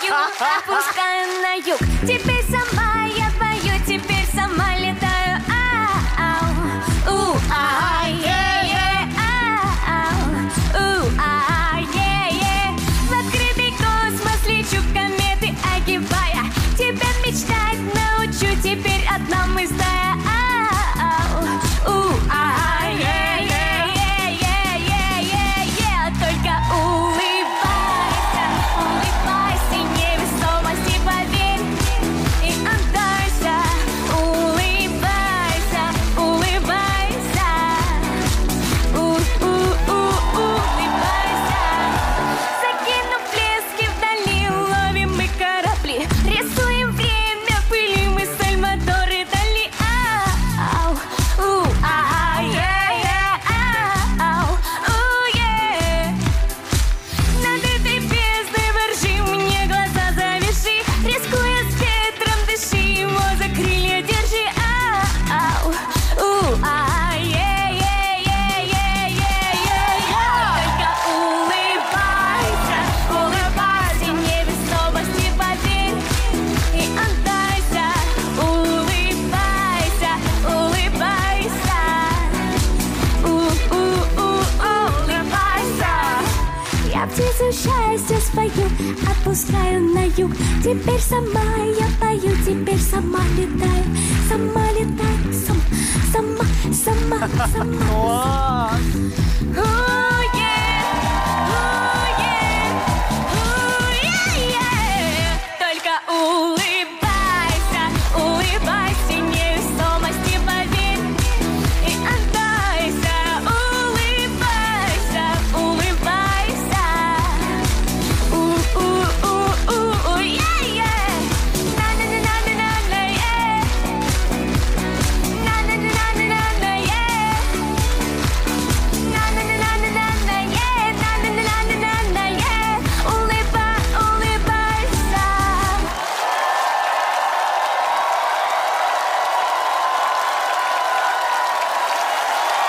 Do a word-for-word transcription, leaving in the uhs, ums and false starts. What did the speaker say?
опускаю на юг. Теперь сама я пою, теперь сама летаю. Ау, у, а, е, е, ау, у, а, е, е. В открытый космос лечу, кометы огибая. Тебя мечтать научу, теперь одна мы стая. Ау, у, а, е, е, е, е, е, е, е. Только улыбайся, улыбайся, невесомости поверь и отдайся. Улыбайся, улыбайся, у, у, у, улыбайся. Закинув блески вдали, ловим мы корабли, рисуем время в пыли, мы Сальвадоры Дали. Ау, у, а, е, е, ау, у, е. Над этой бездной воржи, мне глаза завяжи, рискуя с ветром, дыши, его за крылья держи. Ау, у, а, е, е, е, е, е, е. Только улыбайся, улыбайся, невесомости поверь и отдайся. Улыбайся, улыбайся, у, у, у, улыбайся. Я птицу счастья свою отпускаю на юг. Теперь сама я пою, теперь сама летаю. Сама летаю, сама, сама, сама, сама. Класс! О,